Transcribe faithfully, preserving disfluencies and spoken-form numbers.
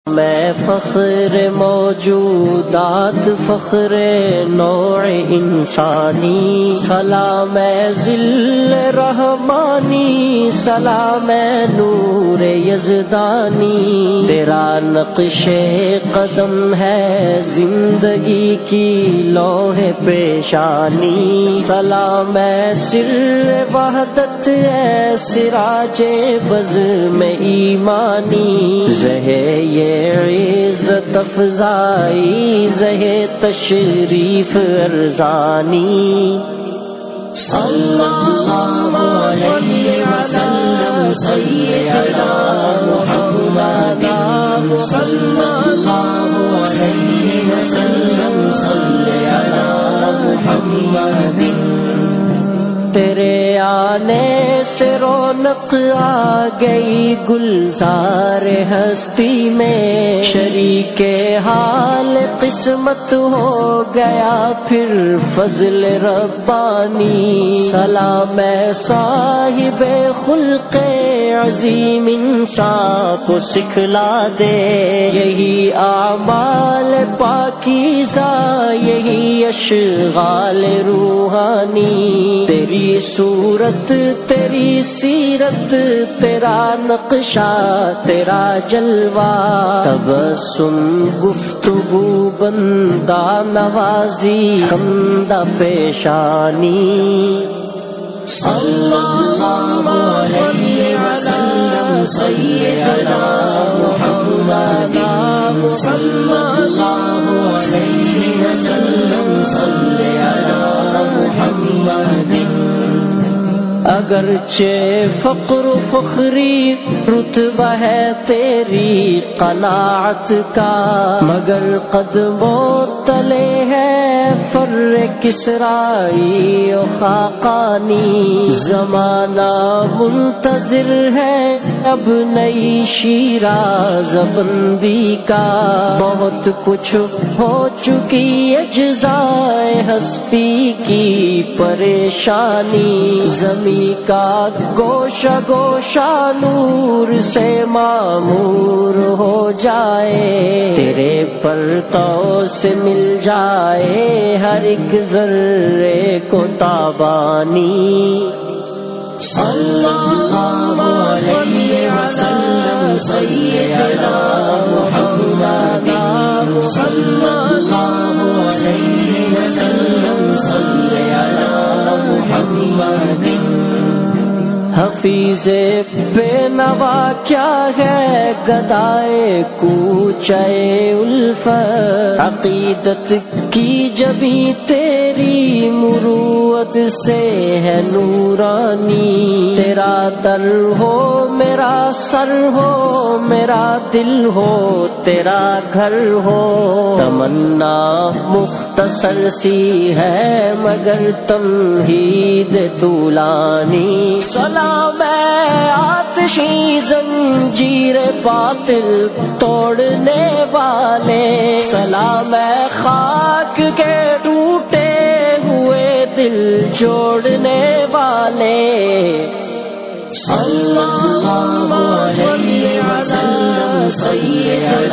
میں فخر موجودات فخر نوع انسانی، سلام ہے ذل رحمانی، سلام ہے نور یزدانی، تیرا نقش قدم ہے زندگی کی لوح پیشانی، سلام ہے سر وحدت ہے سراج بز میں ایمانی، زہے یہ عزت افزائی زہے تشریف ارزانی، اللہ علیہ وسلم سیدنا محمد، صلی اللہ علیہ وسلم صلی علی محمد، تیرے آنے سے رونق آ گئی گلزار ہستی میں، شریک حال قسمت ہو گیا پھر فضل ربانی، سلام ہے صاحب خلق عظیم انسان کو سکھلا دے یہی اعمال پاکیزہ یہی اشغال روحانی، تیری صورت تیری سیرت تیرا نقشہ تیرا جلوہ، تبسم گفتگو بندہ نوازی خندہ پیشانی، اللہ علیہ وسلم سیدنا محمد، صلی اللہ علیہ وسلم صلی علی محمد، اگرچہ فقر و فخری رتبہ ہے تیری قناعت کا، مگر قدموں تلے ہے فر کسرائی و خاقانی، زمانہ منتظر ہے اب نئی شیراز بندی کا، بہت کچھ ہو چکی اجزائے ہستی کی پریشانی، زمین کا گوشہ گوشہ نور سے معمور ہو جائے، تیرے پرتو سے مل جائے ہر ایک ذرے کو تابانی، اللہ علیہ وسلم سیدنا محمد، صلی اللہ علیہ وسلم صلی علی محمد، حفیظ بے نوا کیا ہے گدائے کوچے الفت، عقیدت کی جبیں تیری مروت سے ہے نورانی، تیرا در ہو میرا سر ہو میرا دل ہو تیرا گھر ہو، تمنا مختصر سی ہے مگر تمہید طولانی، سلام ہے آتشی زنجیر باطل توڑنے والے، سلام ہے خاک کے ٹوٹے ہوئے دل جوڑنے والے، اللہ علیہ وسلم سیدنا